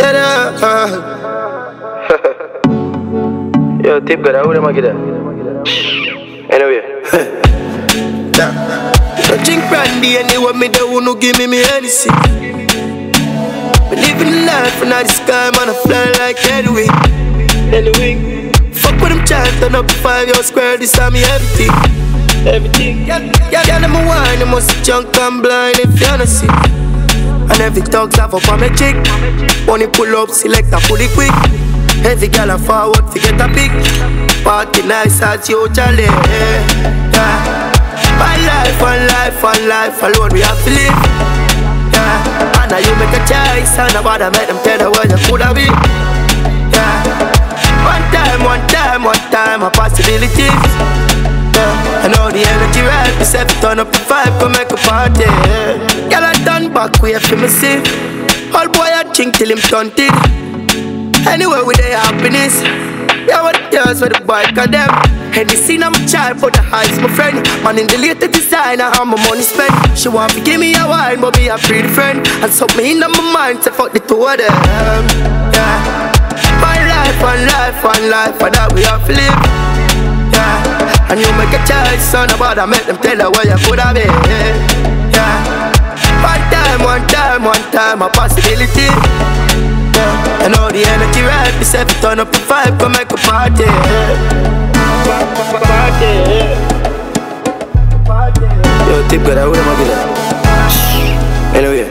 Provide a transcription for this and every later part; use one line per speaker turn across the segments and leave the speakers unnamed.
Yo, tip got out of my get anyway.
I drink brandy and they want me, they wanna give me anything. But living the life and the sky, man, I fly like anyway. Fuck with them child, turn up to 5 years square, this time me everything. Yeah, them a wine, they must be junk and blind if you don't see. And every dog's have up on my chick. Money pull up, select a fully quick. Every girl a forward, forget a pick. Party nice at you, Charlie. Yeah. One life alone we have to live. Yeah. And now you make a choice, and nobody make them tell you what you coulda be. Yeah. One time, a possibility. Yeah. I know the energy right, we set to turn up the vibe, come make a party. Girl, I done back way for me see. All boy I drink till him stunted. Anyway with their happiness. Yeah, what it does with the bike of them. And the scene I'm a child for the highs, my friend. Man in the latest design, I have my money spent. She want to give me a wine, but me a pretty friend. And so me in my mind to fuck the two of them. Yeah. One life, and that we have to live. Yeah. And you make a choice, son, about I make them tell you where you could have been. Yeah. One time, a possibility. Yeah. I know the energy right, we set to turn up the vibe, come make a party. Yo, tip got out of my get anyway.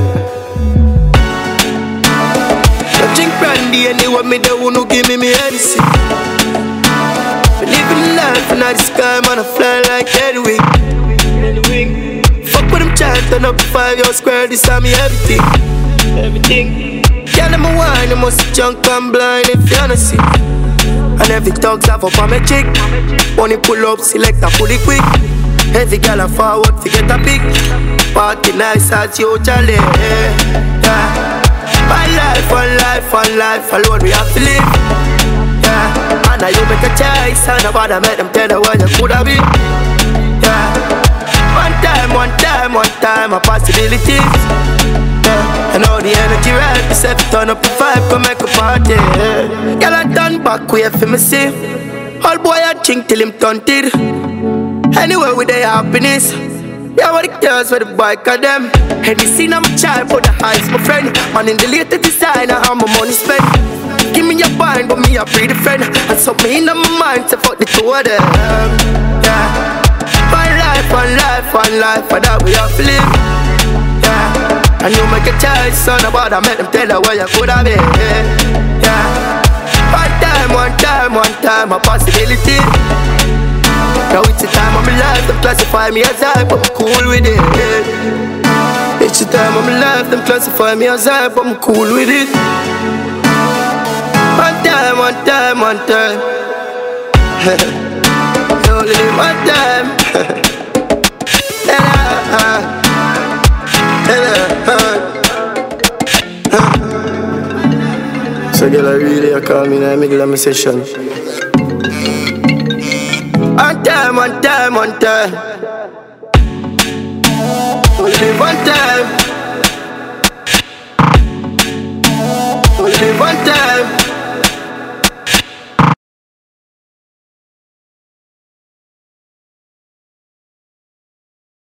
I drink brandy and they want me, they wanna give me anything. Living the life and the sky, man, I fly like anyway. Fuck with them child, turn up to 5 years square, this time me everything. Yeah, them a wine, they must be junk and blind if you don't see. And every dog's have up on my chick. Money pull up, select a fully quick. Every girl a forward, forget a pick. Party nice at you, Charlie. Yeah. One life alone we have to live. Yeah. And now you make a choice, and nobody make them tell you what you coulda be. Yeah. One time, a possibility. Yeah. I know the energy right, we set to turn up the vibe, come make a party. Girl, I done back way for me see. All boy I drink till him stunted. Anyway with their happiness. Yeah, what it does with the bike of them. And the scene I'm a child for the highs, my friend. Man in the latest design, I have my money spent. Give me your bind, but me a pretty friend. And so me in my mind to fuck the two of them. Yeah. One life, and that we have to live. Yeah. And you make a choice, son, about I make them tell you where you coulda been. Yeah. One time, a possibility. Now it's the time of my life, them classify me as hype, but I'm cool with it. It's the time of my life, them classify me as hype, but I'm cool with it. One time. You only live one time. So girl, I really call me in the middle of my session. One time. Only one time.